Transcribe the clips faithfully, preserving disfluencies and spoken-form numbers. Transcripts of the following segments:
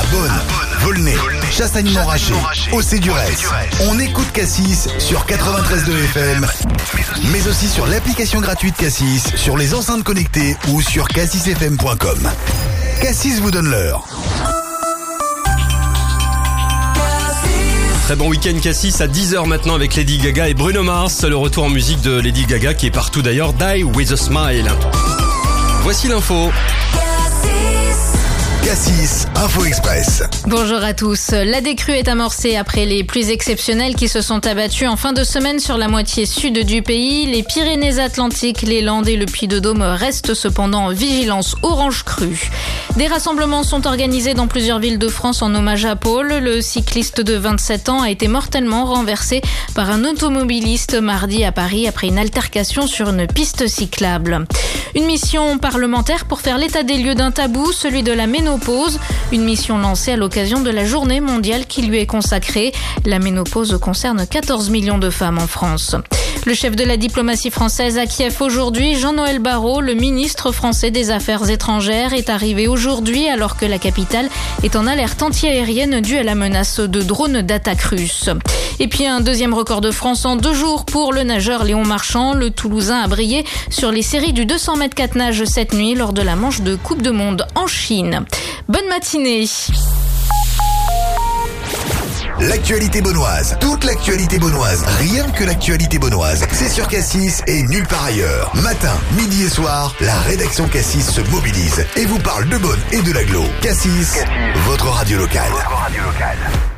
Beaune, Volnay, Chassagne-Montrachet, Aussé-Durès. On écoute Cassis sur quatre-vingt-treize virgule deux F M, mais aussi sur l'application gratuite Cassis, sur les enceintes connectées ou sur cassis f m point com. Cassis vous donne l'heure. Très bon week-end Cassis à dix heures maintenant avec Lady Gaga et Bruno Mars. Le retour en musique de Lady Gaga qui est partout d'ailleurs. Die with a smile. Voici l'info. Cassis, Info Express. Bonjour à tous. La décrue est amorcée après les pluies exceptionnelles qui se sont abattues en fin de semaine sur la moitié sud du pays. Les Pyrénées-Atlantiques, les Landes et le Puy-de-Dôme restent cependant en vigilance orange crue. Des rassemblements sont organisés dans plusieurs villes de France en hommage à Paul. Le cycliste de vingt-sept ans a été mortellement renversé par un automobiliste mardi à Paris après une altercation sur une piste cyclable. Une mission parlementaire pour faire l'état des lieux d'un tabou, celui de la ménopause. Une mission lancée à l'occasion de la journée mondiale qui lui est consacrée. La ménopause concerne quatorze millions de femmes en France. Le chef de la diplomatie française à Kiev aujourd'hui, Jean-Noël Barrot, le ministre français des Affaires étrangères, est arrivé aujourd'hui alors que la capitale est en alerte antiaérienne due à la menace de drones d'attaque russes. Et puis un deuxième record de France en deux jours pour le nageur Léon Marchand. Le Toulousain a brillé sur les séries du deux cents mètres quatre nage cette nuit lors de la manche de Coupe du Monde en Chine. Bonne matinée. L'actualité beaunoise, toute l'actualité beaunoise, rien que l'actualité beaunoise, c'est sur Cassis et nulle part ailleurs. Matin, midi et soir, la rédaction Cassis se mobilise et vous parle de Beaune et de l'agglo. Cassis, Cassis, votre radio locale. Votre radio locale.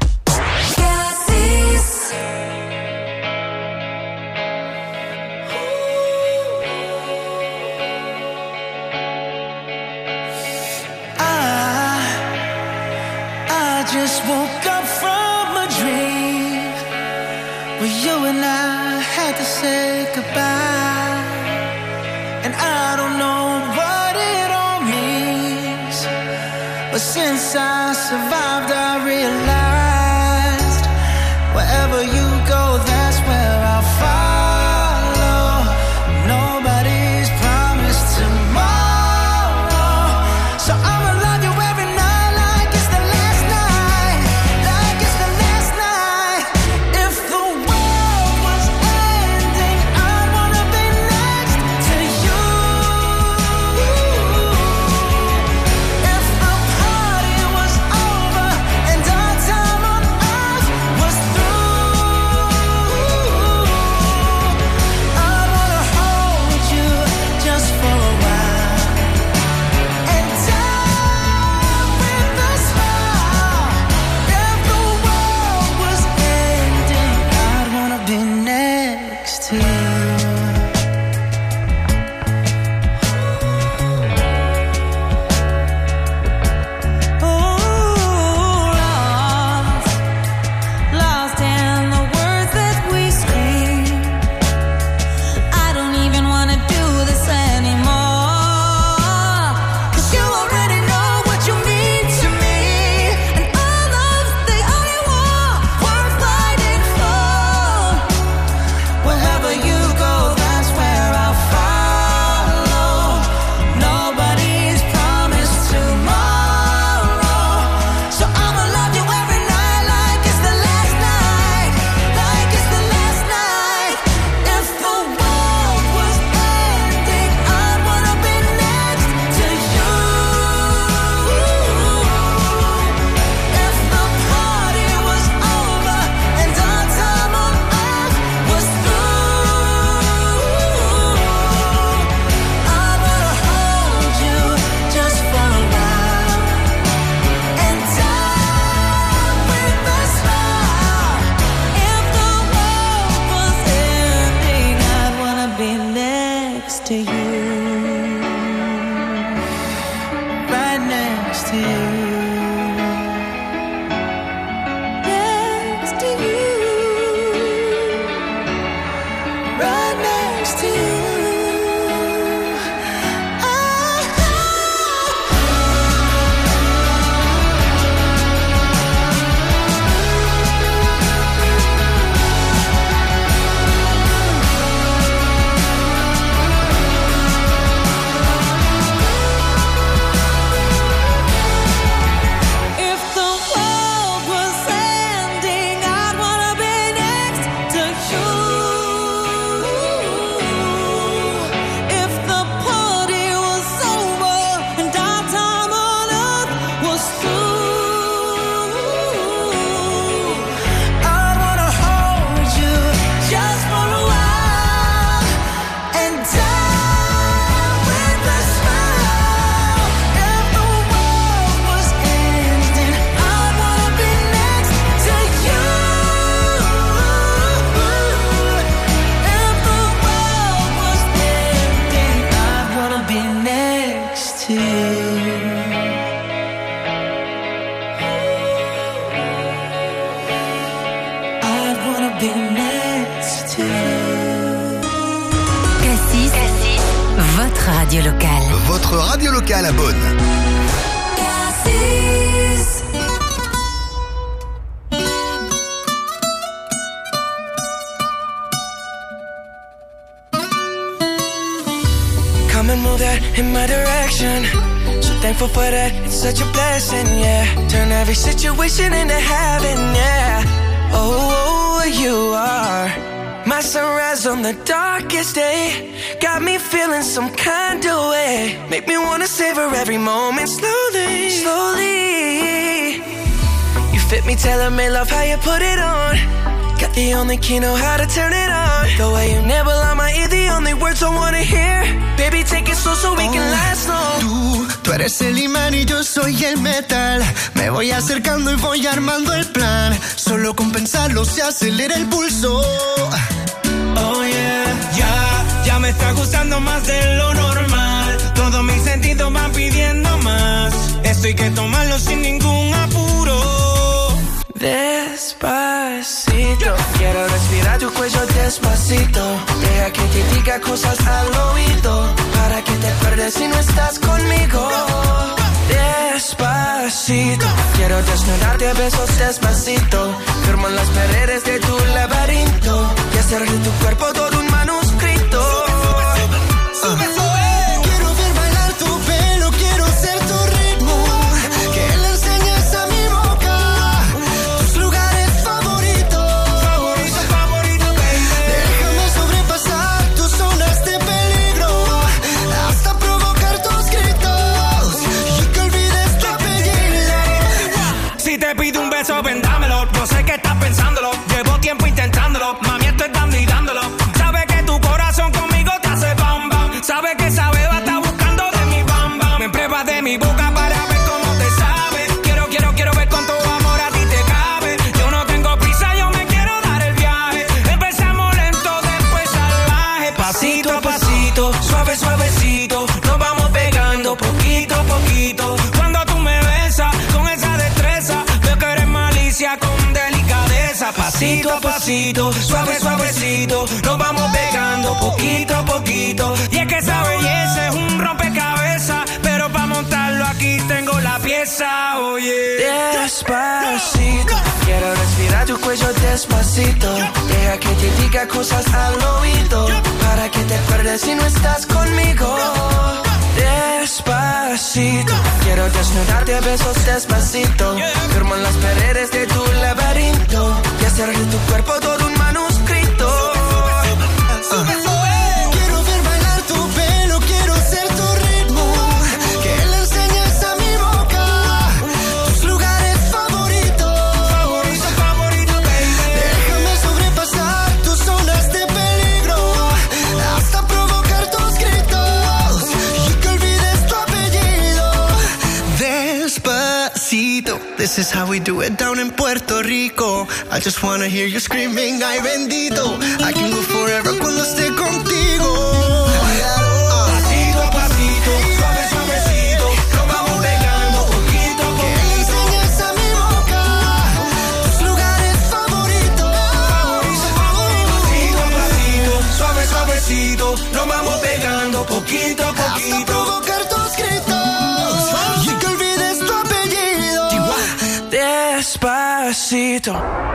Just woke up from a dream where you and I had to say goodbye, and I don't know what it all means, but since I survived I realized wherever you go that's where I'll follow. Nobody's promised tomorrow, so I'ma love you every night. Through to you. Cassis, Cassis, votre radio locale. Votre radio locale à Beaune. Cassis. Come and move that in my direction. So thankful for that, it's such a blessing, yeah. Turn every situation into heaven, yeah. Oh, you are my sunrise on the darkest day. Got me feeling some kind of way. Make me wanna savor every moment slowly, slowly. You fit me, tailor-made, love how you put it on. Got the only key, know how to turn it on. The way you nibble on my ear, the only words I wanna hear. Baby, take it slow so we can last long. Tú, tú eres el imán y yo soy el metal. Me voy acercando y voy armando el plan. Solo con pensarlo se acelera el pulso. Oh yeah, ya, ya me está gustando más de lo normal. Todos mis sentidos van pidiendo más. Esto hay que tomarlo sin ningún apuro. Despacito, quiero respirar tu cuello despacito. Deja que te diga cosas al oído, para que te acuerdes si no estás conmigo. Despacito, quiero desnudarte a besos despacito. Firmo en las paredes de tu laberinto y hacer de tu cuerpo todo un manuscrito. Sube, sube, sube. Quiero ver bailar tu pelo, quiero ser tu ritmo. Que le enseñes a mi boca tus lugares favoritos. Favorito, favorito, baby. Déjame sobrepasar tus zonas de peligro, hasta provocar tus gritos y que olvides tu apellido. Si te pido un beso, ven, dámelo. No sé qué estás pensándolo. Llevo tiempo intentándolo. Mami, estoy dando y dándolo. Sabes que tu corazón conmigo te hace bam bam. Sabes que esa beba está buscando de mi bam bam. Me pruebas de mi boca para ver cómo te sabe. Quiero, quiero, quiero ver cuánto amor a ti te cabe. Yo no tengo prisa, yo me quiero dar el viaje. Empezamos lento, después salvaje. Pasito a pasito, suave, suavecito. Nos vamos pegando poquito a poquito. Cuando tú me besas con esa destreza, veo que eres malicia con delicadeza. Pasito a pasito, suave, suavecito. Nos vamos pegando poquito a poquito. Y es que esa belleza es un rompecabezas, pero para montarlo aquí tengo la pieza, oye. Despacito, quiero respirar tu cuello despacito. Deja que te diga cosas al oído, para que te acuerdes si no estás conmigo. Despacito, quiero desnudarte a besos despacito. Firmo en las paredes de tu laberinto y hacer de tu cuerpo todo un manuscrito. Sube, sube. Quiero ver bailar tu pelo, quiero ser tu ritmo. Que le enseñes a mi boca tus lugares favoritos. Favorito, favorito, baby. Déjame sobrepasar tus zonas de peligro, hasta provocar tus gritos y que olvides tu apellido. Despacito, this is how we do it down in Puerto Rico. I just wanna hear you screaming, ay bendito. I can go forever cuando esté contigo. Pasito a pasito, suave, suavecito. Nos vamos pegando poquito a Que le poquito. enseñes a mi boca tus lugares favoritos. Pasito a pasito, suave, suavecito. Nos vamos pegando poquito a Hasta poquito. provocar tus gritos y que olvides tu apellido. Despacito.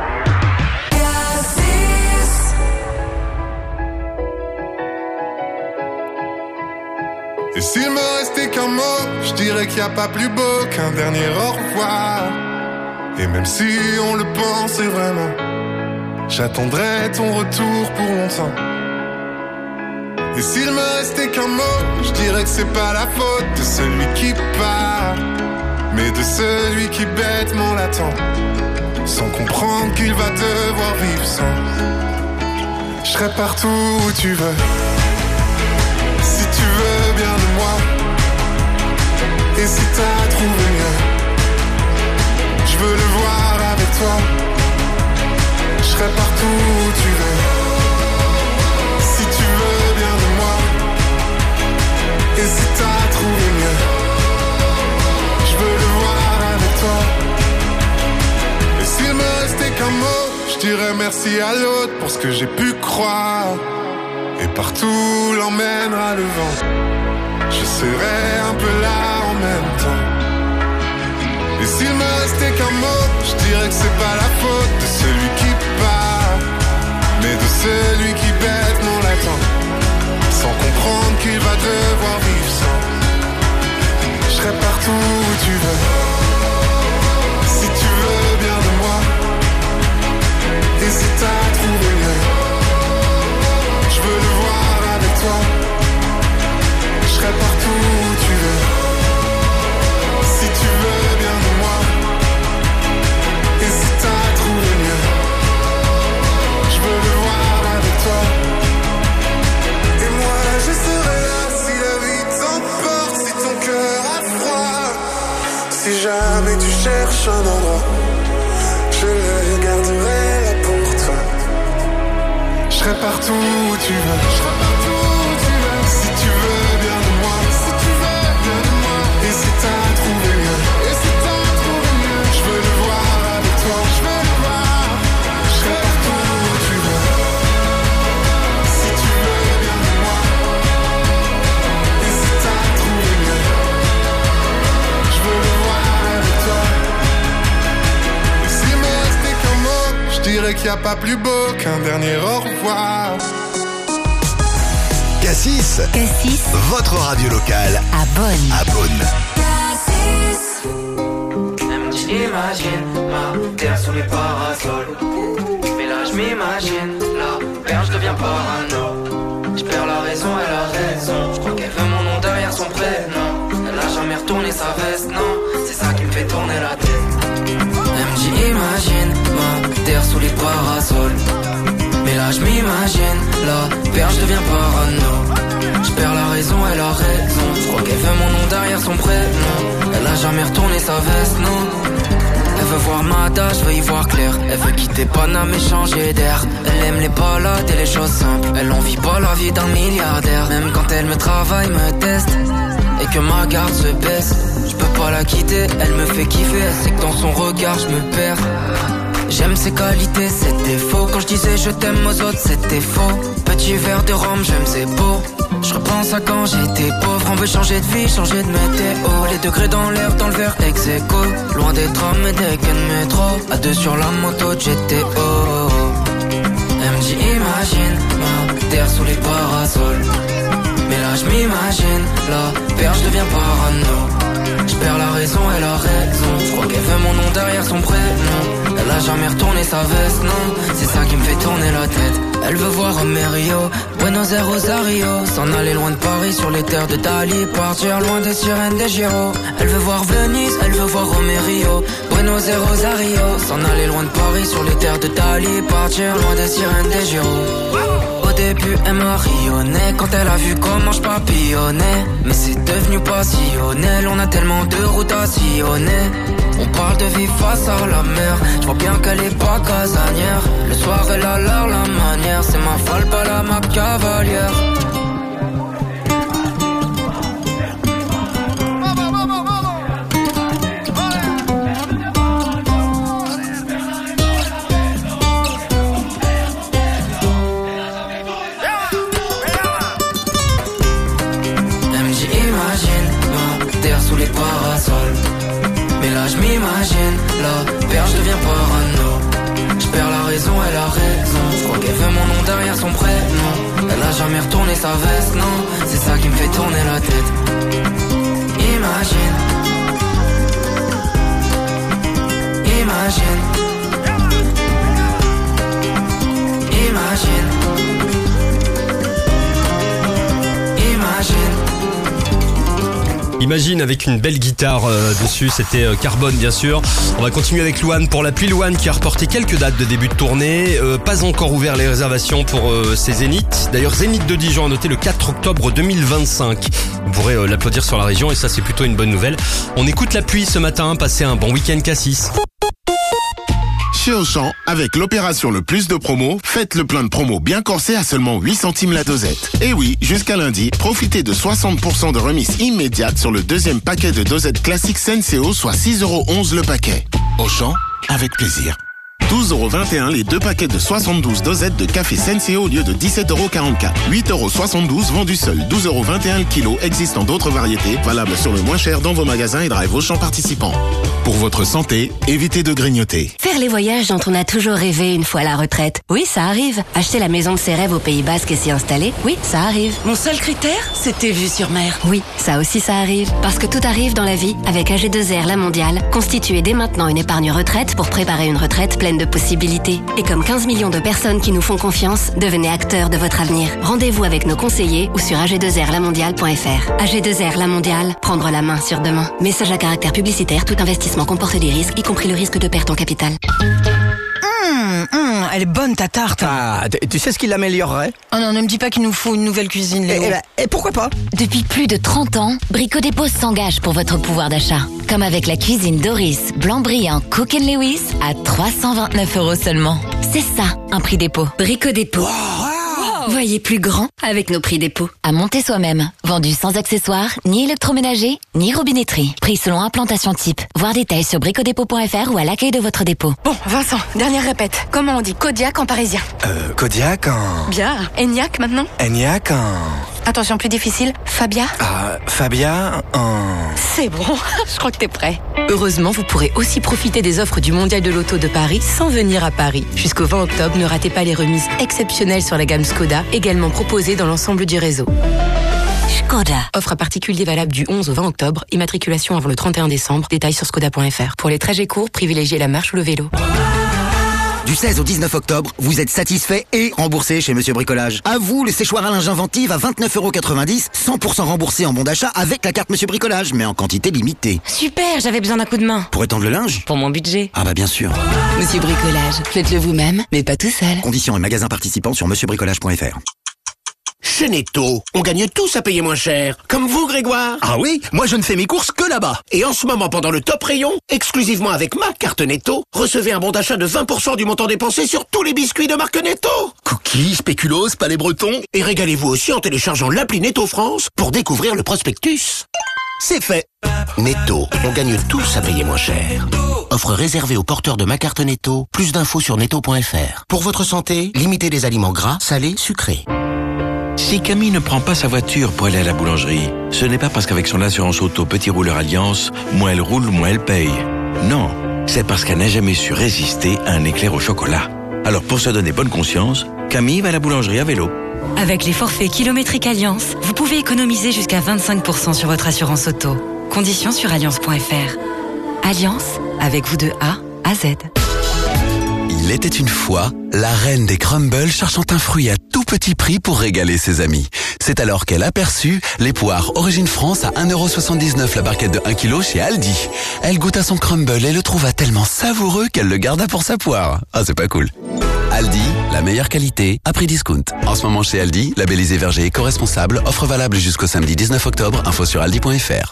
Et s'il me restait qu'un mot, je dirais qu'il n'y a pas plus beau qu'un dernier au revoir. Et même si on le pensait vraiment, j'attendrai ton retour pour longtemps. Et s'il me restait qu'un mot, je dirais que c'est pas la faute de celui qui part, mais de celui qui bêtement l'attend, sans comprendre qu'il va devoir vivre sans. Je serai partout où tu veux, si tu veux bien de moi. Et si t'as trouvé mieux, je veux le voir avec toi. Je serai partout où tu veux, si tu veux bien de moi. Et si t'as trouvé mieux, je veux le voir avec toi. Et s'il me restait qu'un mot, je dirais merci à l'autre pour ce que j'ai pu croire. Et partout l'emmènera le vent. Je serai un peu là en même temps. Et s'il me restait qu'un mot, je dirais que c'est pas la faute de celui qui part, mais de celui qui bête mon latin, sans comprendre qu'il va devoir vivre sans. Je serai partout où tu veux, si tu veux bien de moi. Hésite à trouver mieux, je veux le voir avec toi. Je serai partout où tu veux, si tu veux bien de moi. Hésite à trouver mieux, je veux le voir avec toi. Et moi je serai là si la vie t'emporte, si ton cœur a froid. Si jamais tu cherches un endroit, je le garderai là pour toi. Je serai partout où tu veux, je serai partout où tu veux. Si tu veux bien de moi, si tu veux bien de moi. Hésite à trouver mieux, hésite à trouver mieux. Je veux le voir avec toi, je veux le voir. Je serai partout où tu veux, si tu veux bien de moi. Hésite à trouver mieux, je veux le voir avec toi. Et s'il me restait qu'un mot, je dirais qu'il n'y a pas plus beau qu'un dernier au revoir. Cassis, Cassis, votre radio locale à Bonn. à Beaune. J'imagine ma terre sous les parasols. Mais là je m'imagine, la perche devient parano. Je perds la raison, elle a raison. Je crois qu'elle veut mon nom derrière son prénom. Elle a jamais retourné sa veste, non. C'est ça qui me fait tourner la tête. Elle me dit imagine ma terre sous les parasols. Mais là je m'imagine, la perche devient parano. Je perds la raison, elle a raison. Je crois qu'elle veut mon nom derrière son prénom. Elle a jamais retourné sa veste, non. Elle veut voir Mada, je veux y voir clair. Elle veut quitter Paname et changer d'air. Elle aime les balades et les choses simples. Elle en vit pas la vie d'un milliardaire. Même quand elle me travaille, me teste et que ma garde se baisse, je peux pas la quitter, elle me fait kiffer. Elle sait que dans son regard je me perds. J'aime ses qualités, ses défauts. Quand je disais je t'aime aux autres, c'était faux. Petit verre de rhum, j'aime ses beaux. Je repense à quand j'étais pauvre. On veut changer de vie, changer de météo. Les degrés dans l'air, dans le verre ex aequo. Loin des trams et des quais de métro. À deux sur la moto de G T O. Elle me dit imagine ma terre sous les parasols. Mais là je m'imagine, la perche devient parano. Je perds la raison, elle a raison. Je crois qu'elle veut mon nom derrière son prénom. Elle a jamais retourné sa veste, non. C'est ça qui me fait tourner la tête. Elle veut voir Rio, Buenos Aires, Rosario. S'en aller loin de Paris sur les terres de Dali. Partir loin des sirènes des Giro. Elle veut voir Venise, elle veut voir Rio, Buenos Aires, Rosario. S'en aller loin de Paris sur les terres de Dali. Partir loin des sirènes des Giro. Au début elle m'a rayonné quand elle a vu comment je papillonnais. Mais c'est devenu passionnel, on a tellement de routes à sillonner. On parle de vie face à la mer, je vois bien qu'elle est pas casanière. Le soir elle a l'air la manière, c'est ma folle pas la ma cavalière. Sous les parasols. Mais là je m'imagine, la perche devient parano. Je perds la raison, elle a raison. Je crois qu'elle veut mon nom derrière son prénom. Elle a jamais retourné sa veste, non. C'est ça qui me fait tourner la tête. Imagine, imagine, imagine, imagine. Imagine avec une belle guitare euh, dessus, c'était euh, Carbone bien sûr. On va continuer avec Louane pour la pluie. Louane qui a reporté quelques dates de début de tournée, euh, pas encore ouvert les réservations pour euh, ses Zéniths. D'ailleurs Zénith de Dijon a noté le quatre octobre deux mille vingt-cinq. Vous pourrez euh, l'applaudir sur la région et ça c'est plutôt une bonne nouvelle. On écoute la pluie ce matin, passez un bon week-end Cassis. Chez Auchan, avec l'opération le plus de promos, faites le plein de promos bien corsé à seulement huit centimes la dosette. Et oui, jusqu'à lundi, profitez de soixante pour cent de remise immédiate sur le deuxième paquet de dosettes classiques Senseo, soit six euros onze le paquet. Auchan, avec plaisir. douze euros vingt et un les deux paquets de soixante-douze dosettes de café Senseo au lieu de dix-sept euros quarante-quatre. huit euros soixante-douze vendus seuls, douze euros vingt et un le kilo, existant d'autres variétés, valables sur le moins cher dans vos magasins et drive Auchan participants. Pour votre santé, évitez de grignoter. Faire les voyages dont on a toujours rêvé une fois à la retraite. Oui, ça arrive. Acheter la maison de ses rêves au Pays Basque et s'y installer. Oui, ça arrive. Mon seul critère, c'était vue sur mer. Oui, ça aussi ça arrive. Parce que tout arrive dans la vie avec A G deux R La Mondiale. Constituez dès maintenant une épargne retraite pour préparer une retraite pleine de possibilités. Et comme quinze millions de personnes qui nous font confiance, devenez acteurs de votre avenir. Rendez-vous avec nos conseillers ou sur A G deux R la mondiale point F R. A G deux R La Mondiale, prendre la main sur demain. Message à caractère publicitaire, tout investissement comporte des risques, y compris le risque de perte en capital. Mmh, mmh, elle est bonne ta tarte. Ah, tu sais ce qui l'améliorerait? Oh non, ne me dis pas qu'il nous faut une nouvelle cuisine, Léo. Et, et, et pourquoi pas? Depuis plus de trente ans, Brico Dépôt s'engage pour votre pouvoir d'achat. Comme avec la cuisine Doris, blanc brillant Cook and Lewis à trois cent vingt-neuf euros seulement. C'est ça, un prix dépôt. Brico Dépôt. Wow, wow. Voyez plus grand avec nos prix dépôt. À monter soi-même. Vendu sans accessoires, ni électroménager, ni robinetterie. Prix selon implantation type. Voir détails sur bricodépôt point F R ou à l'accueil de votre dépôt. Bon, Vincent, dernière répète. Comment on dit Kodiak en parisien? Euh, Kodiak en... Bien. Eniac maintenant? Eniac en... Attention, plus difficile. Fabia? Ah, Fabia en... C'est bon, je crois que t'es prêt. Heureusement, vous pourrez aussi profiter des offres du Mondial de l'Auto de Paris sans venir à Paris. Jusqu'au vingt octobre, ne ratez pas les remises exceptionnelles sur la gamme Skoda, également proposée dans l'ensemble du réseau. Skoda. Offre à particulier valable du onze au vingt octobre, immatriculation avant le trente et un décembre, détails sur skoda point F R. Pour les trajets courts, privilégiez la marche ou le vélo. Du seize au dix-neuf octobre, vous êtes satisfait et remboursé chez Monsieur Bricolage. À vous, le séchoir à linge inventive à vingt-neuf euros quatre-vingt-dix, cent pour cent remboursé en bon d'achat avec la carte Monsieur Bricolage, mais en quantité limitée. Super, j'avais besoin d'un coup de main. Pour étendre le linge? Pour mon budget. Ah bah bien sûr. Monsieur Bricolage, faites-le vous-même, mais pas tout seul. Conditions et magasins participants sur monsieur bricolage point F R. Chez Netto, on gagne tous à payer moins cher. Comme vous, Grégoire. Ah oui, moi je ne fais mes courses que là-bas. Et en ce moment, pendant le top rayon, exclusivement avec ma carte Netto, recevez un bon d'achat de vingt pour cent du montant dépensé sur tous les biscuits de marque Netto. Cookies, spéculoos, palais breton. Et régalez-vous aussi en téléchargeant l'appli Netto France pour découvrir le prospectus. C'est fait. Netto, on gagne tous à payer moins cher. Offre réservée aux porteurs de ma carte Netto. Plus d'infos sur netto point F R. Pour votre santé, limitez les aliments gras, salés, sucrés. Si Camille ne prend pas sa voiture pour aller à la boulangerie, ce n'est pas parce qu'avec son assurance auto Petit Rouleur Alliance, moins elle roule, moins elle paye. Non, c'est parce qu'elle n'a jamais su résister à un éclair au chocolat. Alors pour se donner bonne conscience, Camille va à la boulangerie à vélo. Avec les forfaits kilométriques Alliance, vous pouvez économiser jusqu'à vingt-cinq pour cent sur votre assurance auto. Conditions sur alliance point F R. Alliance, avec vous de A à Z. Il était une fois la reine des crumbles cherchant un fruit à tout petit prix pour régaler ses amis. C'est alors qu'elle aperçut les poires Origine France à un euro soixante-dix-neuf la barquette de un kilo chez Aldi. Elle goûta son crumble et le trouva tellement savoureux qu'elle le garda pour sa poire. Ah, c'est pas cool. Aldi, la meilleure qualité à prix discount. En ce moment chez Aldi, labellisé verger éco-responsable, offre valable jusqu'au samedi dix-neuf octobre, info sur aldi point F R.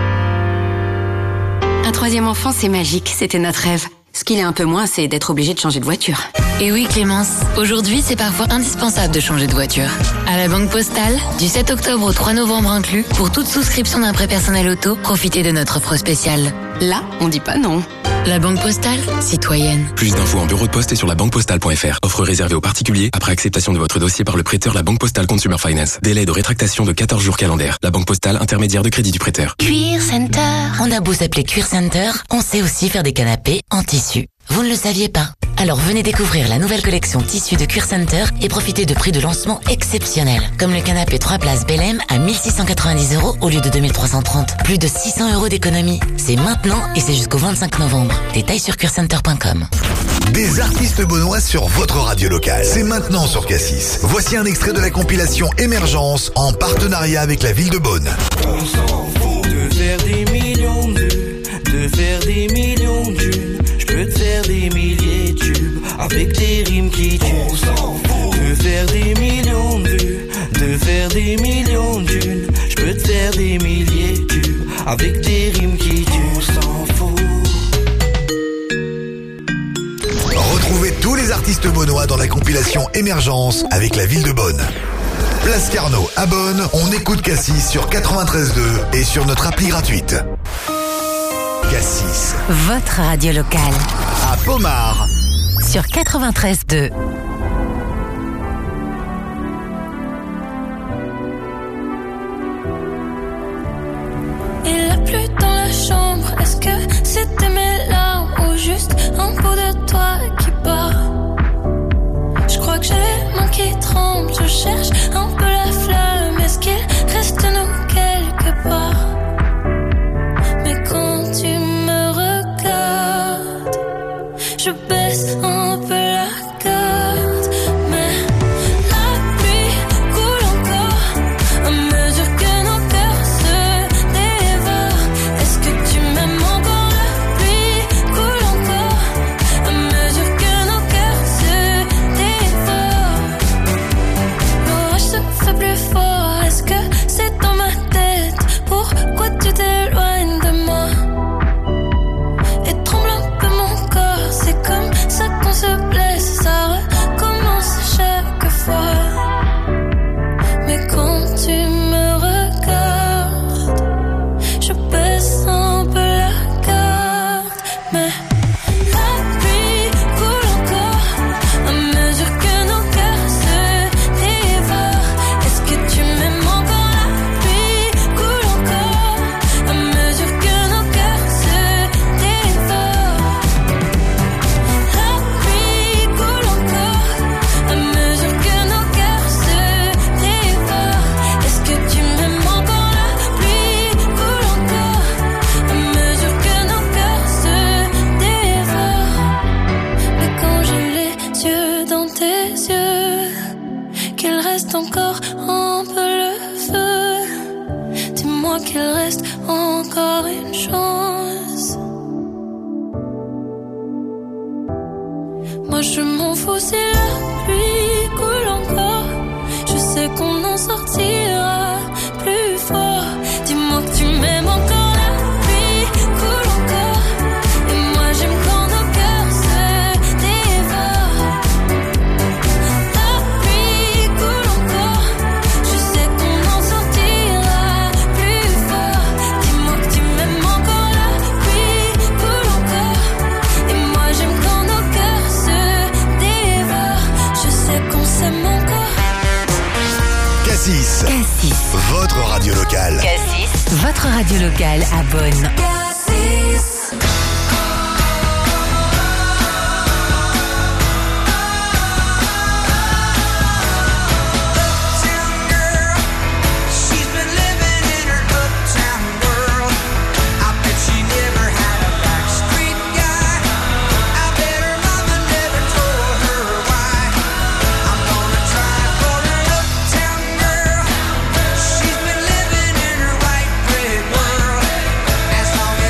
Un troisième enfant, c'est magique, c'était notre rêve. Ce qu'il est un peu moins, c'est d'être obligé de changer de voiture. Et oui Clémence, aujourd'hui c'est parfois indispensable de changer de voiture. À la Banque Postale, du sept octobre au trois novembre inclus, pour toute souscription d'un prêt personnel auto, profitez de notre offre spéciale. Là, on dit pas non. La Banque Postale, citoyenne. Plus d'infos en bureau de poste et sur la banque postale point F R. Offre réservée aux particuliers après acceptation de votre dossier par le prêteur La Banque Postale Consumer Finance. Délai de rétractation de quatorze jours calendaires. La Banque Postale, intermédiaire de crédit du prêteur. Cuir Center. On a beau s'appeler Cuir Center, on sait aussi faire des canapés en tissu. Vous ne le saviez pas? Alors venez découvrir la nouvelle collection tissu de Cuir Center et profitez de prix de lancement exceptionnels. Comme le canapé trois places Bellem à mille six cent quatre-vingt-dix euros au lieu de deux mille trois cent trente. Plus de six cents euros d'économie. C'est maintenant et c'est jusqu'au vingt-cinq novembre. Détails sur cuircenter point com. Des artistes beaunois sur votre radio locale. C'est maintenant sur Cassis. Voici un extrait de la compilation Émergence en partenariat avec la ville de Beaune. On s'en fout de faire des millions de vues, de faire des millions de vues. Je peux te faire des milliers de tubes avec des rimes qui tuent. On s'en fout de faire des millions de vues, de faire des millions de vues. Je peux te faire des milliers de tubes avec des rimes qui tuent. On s'en fout. Retrouvez tous les artistes beaunois dans la compilation Émergence avec la ville de Beaune. Place Carnot à Beaune, on écoute Cassis sur quatre-vingt-treize deux et sur notre appli gratuite. Cassis. Votre radio locale. À Pomard, sur quatre-vingt-treize deux. Il a plu dans la chambre, est-ce que c'était mes larmes ou juste un bout de toi qui bat? Je crois que j'ai les mains qui tremblent, je cherche un peu la flamme, est-ce qu'il reste nous quelque part? Mais quand tu me regardes, je baisse un peu la garde, mais la pluie coule encore à mesure que nos cœurs se dévorent. Est-ce que tu m'aimes encore? La pluie coule encore à mesure que nos cœurs se dévorent. L'orage se fait plus fort, est-ce que c'est dans ma tête? Pourquoi tu t'éloignes de moi? Et tremble un peu mon corps, c'est comme ça qu'on se blesse, ça recommence chaque fois. Mais quand tu me regardes, je baisse un peu la garde, mais la pluie coule encore à mesure que nos cœurs se dévorent. Est-ce que tu m'aimes encore? La pluie coule encore à mesure que nos cœurs se dévorent. La pluie coule encore à mesure que nos cœurs se dévorent. Est-ce que tu m'aimes encore? La pluie coule encore à mesure que nos cœurs se dévorent. Mais quand j'ai les yeux dans tes yeux, qu'il reste encore un peu le feu, dis-moi qu'il reste encore une chance. Moi je m'en fous si la pluie coule encore, je sais qu'on en sortira plus fort. Dis-moi que tu m'aimes encore. La pluie coule encore et moi j'aime quand nos cœurs se dévorent. La pluie coule encore, je sais qu'on en sortira plus fort. Dis-moi que tu m'aimes encore. La pluie coule encore et moi j'aime quand nos cœurs se dévorent. Je sais qu'on s'aime encore. Cassis. Cassis. Votre radio locale. Cassis. Votre radio locale à Bonn. She's been living in her uptown world. I bet she never had a backstreet guy. I bet her mama never told her why. I'm gonna try for her uptown girl. She's been living in her white bread world. As long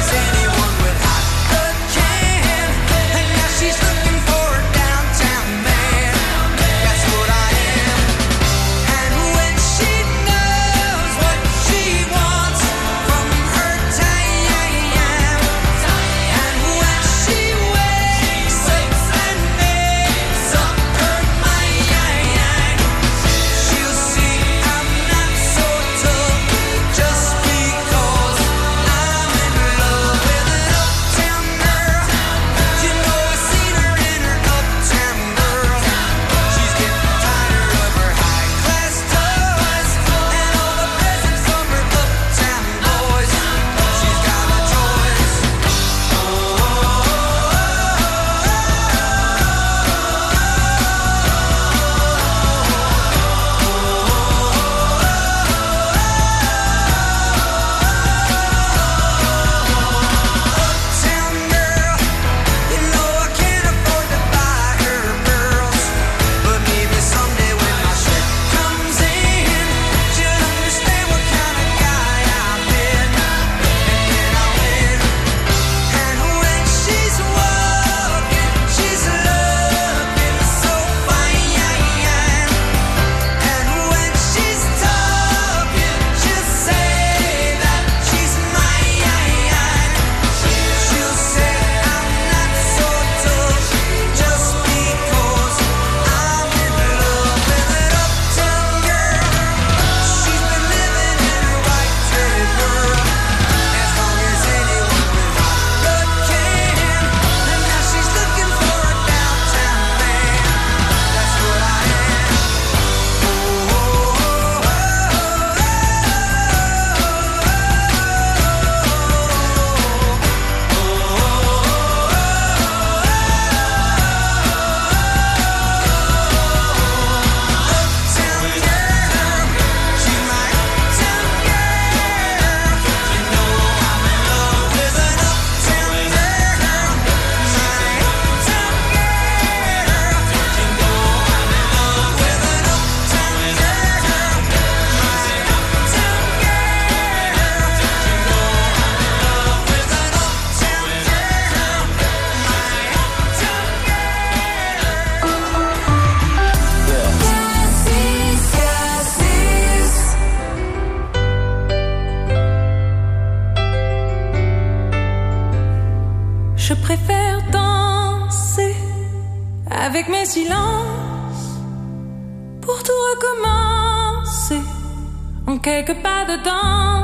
avec mes silences, pour tout recommencer, en quelques pas dedans.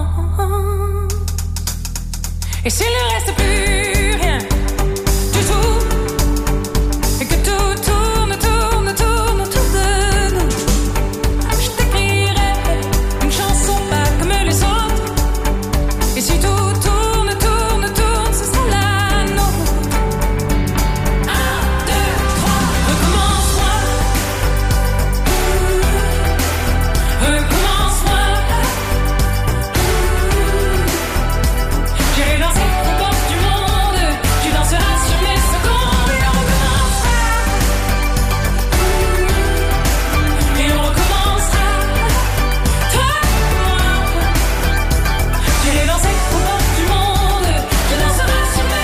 Et s'il ne reste plus rien du tout, et que tout tourne, tourne, tourne autour de nous, je t'écrirai une chanson pas comme les autres. Et si tout tourne, tourne, tourne, ce sera la nôtre. Un, deux, trois, recommence-moi. Recommence-moi. J'irai danser aux portes du monde, tu danseras sur mes secondes et on recommencera. Et on recommencera. Toi et moi. J'irai danser aux portes du monde, tu danseras sur mes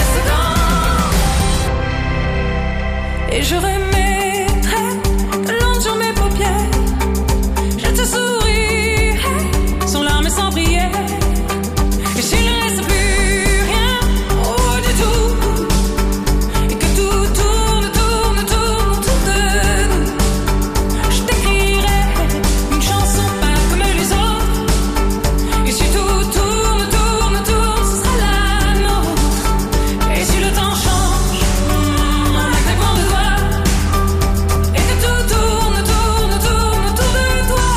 secondes. Et je remettrai de l'encre sur mes paupières. Je te sourirai sans larmes et sans prière. Et s'il ne reste plus rien, oh du tout, et que tout tourne, tourne, tourne autour de nous, je t'écrirai une chanson pas comme les autres. Et si tout tourne, tourne, tourne, ce sera la nôtre. Et si le temps change, en un claquement de doigts, et que tout tourne, tourne, tourne autour de toi.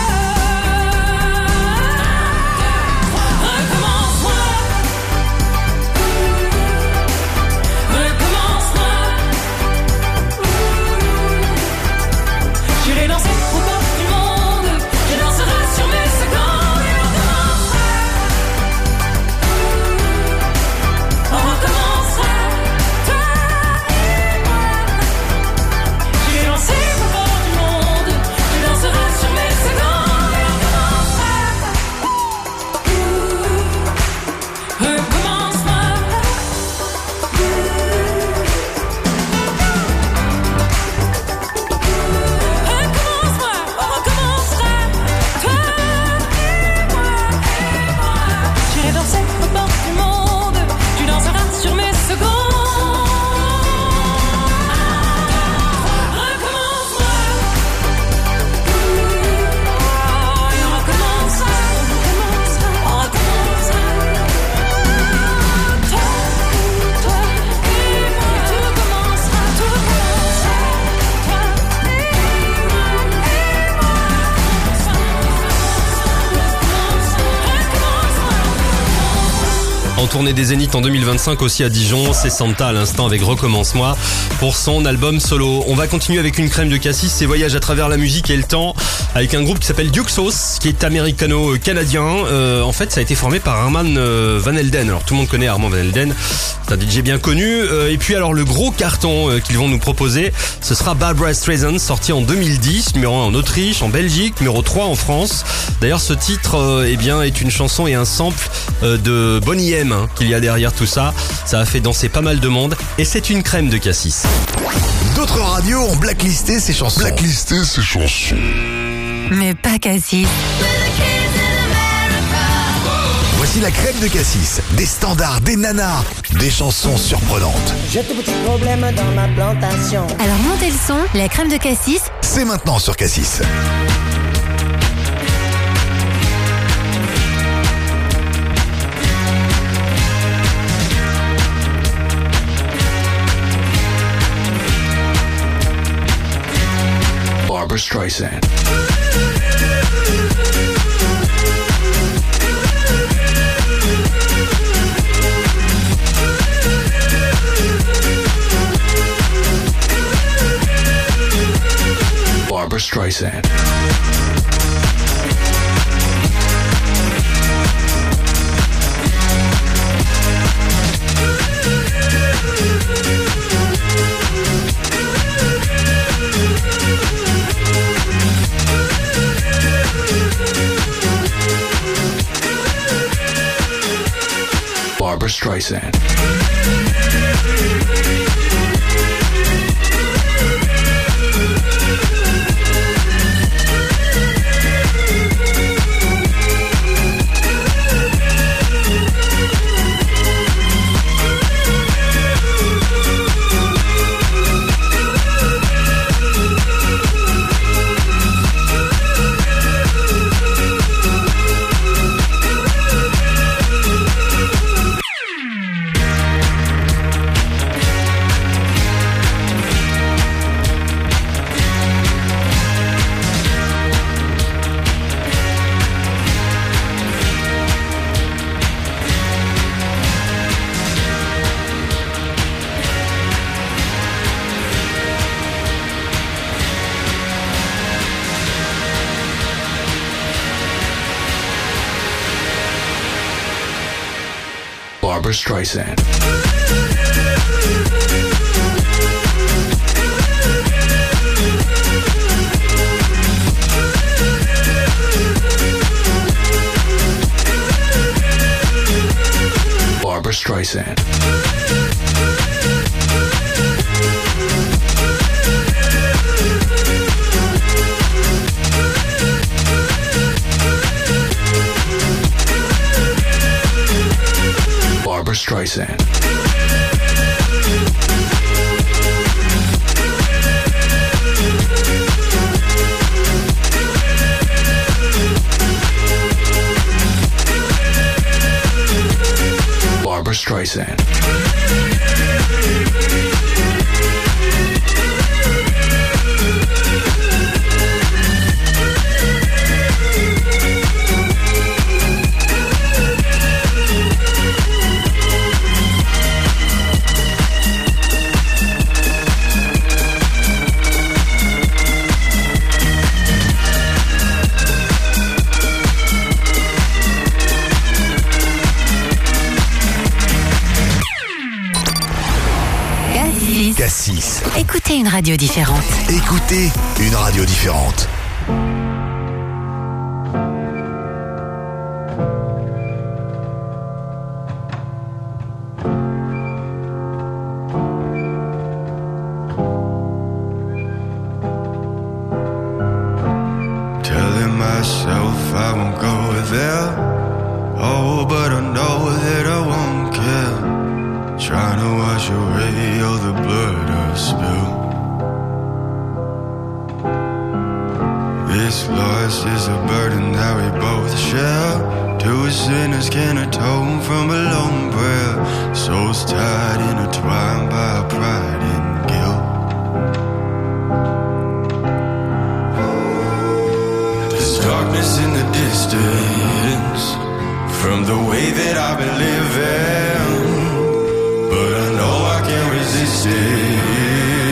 Recommence-moi. Recommence-moi. J'irai danser aux portes du monde, tu danseras sur mes secondes et on recommencera. On recommencera, toi et moi. J'irai danser aux portes du monde, tu danseras sur mes secondes et on recommencera. Recommence-moi. Recommence-moi, on recommencera. Toi et moi, et moi. J'irai danser aux portes du monde, tu danseras sur mes secondes. Recommence-moi. Et on recommencera, on recommencera. Toi, toi et moi, tout recommencera, tout recommencera. Toi et moi, et moi. En tournée des Zéniths en deux mille vingt-cinq aussi à Dijon, c'est Santa à l'instant avec Recommence-moi pour son album solo. On va continuer avec une crème de cassis, ses voyages à travers la musique et le temps avec un groupe qui s'appelle Duxos, qui est américano-canadien. Euh, en fait, ça a été formé par Armand euh, Van Helden. Alors tout le monde connaît Armand Van Helden, c'est un D J bien connu. Euh, et puis alors le gros carton euh, qu'ils vont nous proposer, ce sera Barbra Streisand, sorti en deux mille dix, numéro un en Autriche, en Belgique, numéro trois en France. D'ailleurs ce titre euh, eh bien, est une chanson et un sample euh, de Boney M hein, qu'il y a derrière tout ça. Ça a fait danser pas mal de monde et c'est une crème de cassis. D'autres radios ont blacklisté ces chansons. Blacklisté ces chansons. Mais pas Cassis. Voici la crème de cassis. Des standards, des nanas, des chansons surprenantes. J'ai tout petit problème dans ma plantation. Alors montez le son, la crème de cassis. C'est maintenant sur Cassis. Barbra Streisand. Barbra Streisand. Barbra Streisand. Barbra Streisand. Barbra Streisand. Barbra Streisand. Barbra Streisand. Cassis. Écoutez une radio différente. Écoutez une radio différente. Telling myself I won't go there. Oh, but I know that I won't care. Trying to wash away all the blood I've spilled. This loss is a burden that we both share. Two sinners can atone from a lone prayer. Souls tied, intertwined by pride and guilt. There's darkness in the distance from the way that I've been living, but I know I can't resist it.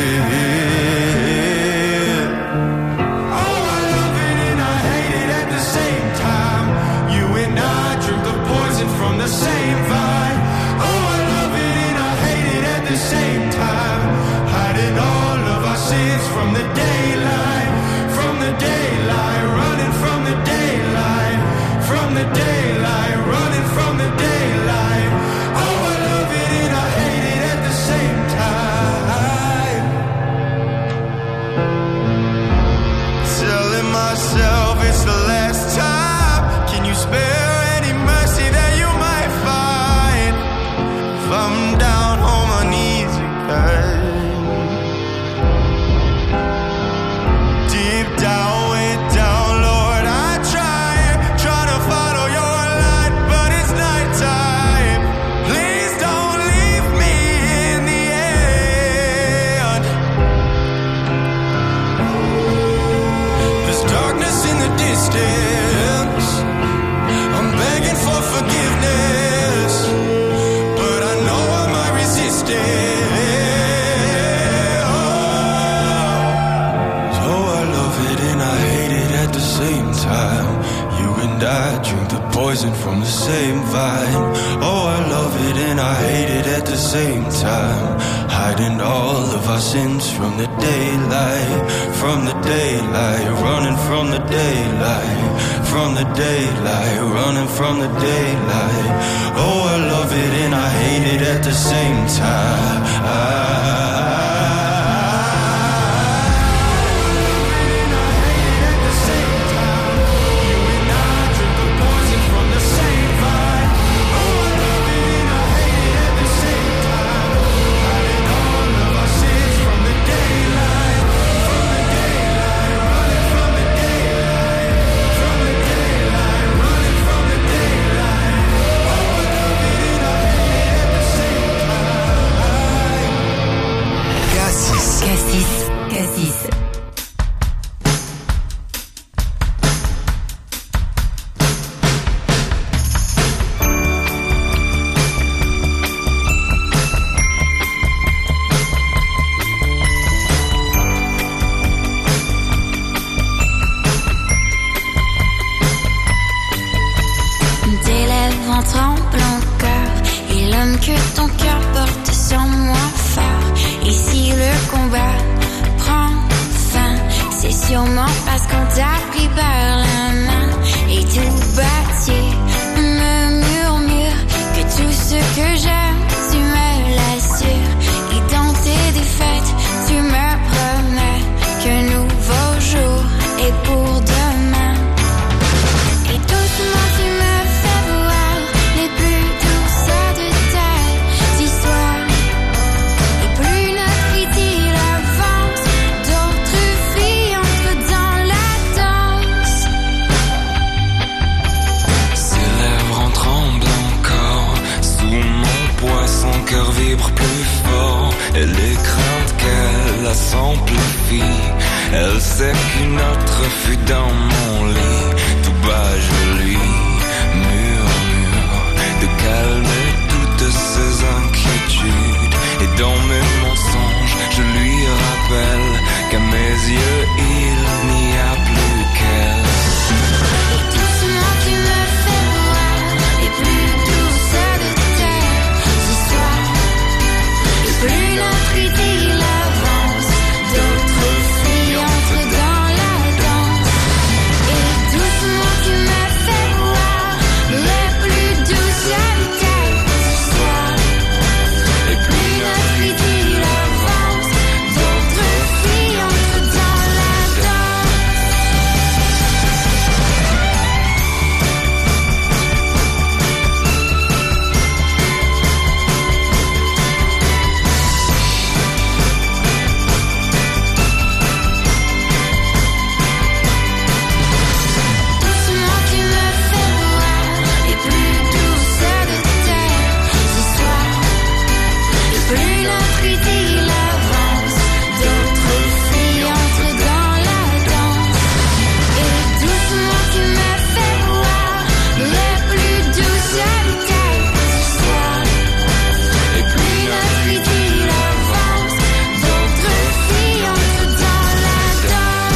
Oh, I love it and I hate it at the same time. You and I drink the poison from the same vine. Oh, I love it and I hate it at the same time. Hiding all of our sins from the daylight, from the daylight, running from the daylight, from the daylight, running from the daylight. Oh, I love it and I hate it at the same time. Telling myself it's the last time. Can you spare any mercy that you might find? If I'm down on my knees again, deep down, way down, Lord, I try, try to follow your light, but it's nighttime. Please don't leave me in the end. There's darkness in the distance. I'm begging for forgiveness, but I know I might resist it. So I love it and I hate it at the same time. You and I drink the poison from the same vine. Oh, I love it and I hate it at the same time. Hiding all of our sins from the daylight, from the daylight, running from the daylight, from the daylight, running from the daylight. Oh, I love it and I hate it at the same time. combat prend fin. C'est sûrement parce qu'on t'a pris par la main. Et tout bâti me murmure que tout ce que j'aime, tu me l'assures. Et dans tes défaites, tu me promets qu'un nouveau jour est pour demain. Et doucement tu me fais voir les plus douces de tes histoires. Et plus notre idylle avance, d'autres filles entrent dans la danse. Ses lèvres en tremblent encore. Sous mon poids, son cœur vibre plus fort. Et les craintes qu'elle a s'amplifient. Elle sait qu'une autre fut dans mon lit. Tout bas je lui murmure de calmer toutes ses inquiétudes. Et dans mes mensonges je lui rappelle qu'à mes yeux il n'y a plus qu'elle. Et doucement tu me fais voir les plus douces de tes histoires. Et plus notre idylle avance, d'autres filles entrent dans la danse. Et doucement tu me fais voir les plus douces de tes histoires. Et plus notre idylle avance, d'autres filles entrent dans la danse. Doucement tu me fais voir les plus douces de tes histoires. Et plus notre idylle avance, d'autres filles entrent dans la danse. Et doucement tu me fais voir les plus douces de tes histoires. Et plus notre idylle avance, d'autres filles entrent dans la danse.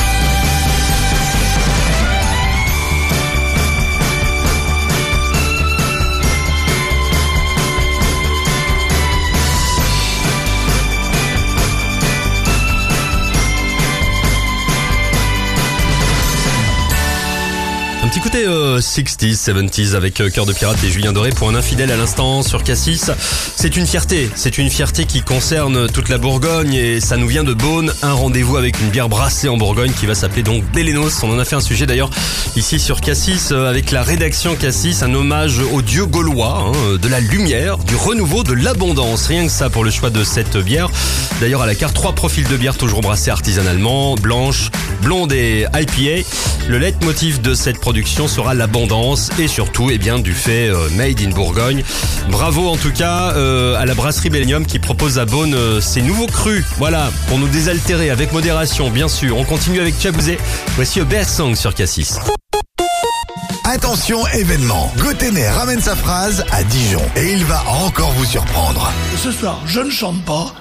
Un petit côté euh, sixties, seventies avec euh, Cœur de Pirate et Julien Doré pour un infidèle à l'instant sur Cassis. C'est une fierté, c'est une fierté qui concerne toute la Bourgogne et ça nous vient de Beaune. Un rendez-vous avec une bière brassée en Bourgogne qui va s'appeler donc Bélénos. On en a fait un sujet d'ailleurs ici sur Cassis euh, avec la rédaction Cassis, un hommage aux dieux gaulois, hein, de la lumière, du renouveau, de l'abondance. Rien que ça pour le choix de cette bière. D'ailleurs à la carte, trois profils de bière toujours brassés artisanalement, blanche, blonde et I P A. Le leitmotiv de cette production sera l'abondance et surtout eh bien du fait euh, made in Bourgogne. Bravo en tout cas euh, à la brasserie Bellénium qui propose à Beaune euh, ses nouveaux crus. Voilà, pour nous désaltérer avec modération bien sûr. On continue avec Chabouzé. Voici A Bear Song sur Cassis. Attention événement, Gotener ramène sa phrase à Dijon et il va encore vous surprendre. Ce soir, je ne chante pas.